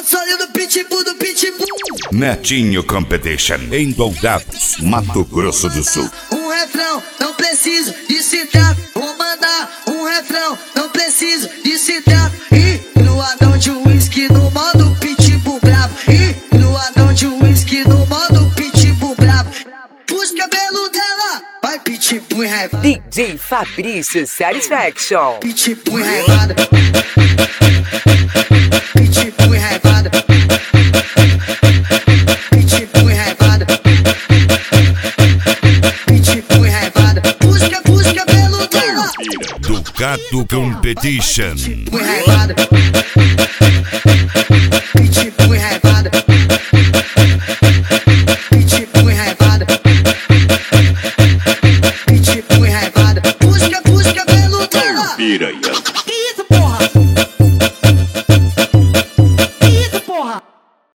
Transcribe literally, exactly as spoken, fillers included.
Console do pitbull, do pitbull. Netinho Competition, em Dourados, Mato Grosso do Sul. Um refrão, não preciso de citar. Vou mandar um refrão, não preciso de citar. E no anão de whisky no modo pitbull bravo. E no anão de whisky no modo pitbull bravo. Puxa o cabelo dela, vai pitbull revada. D J Fabrício Satisfaction. Pitbull revada. Pitbull revada. Pitbull revada. Pitbull revada. Puxa, puxa o cabelo dela. Ducato Competition. Pitbull revada.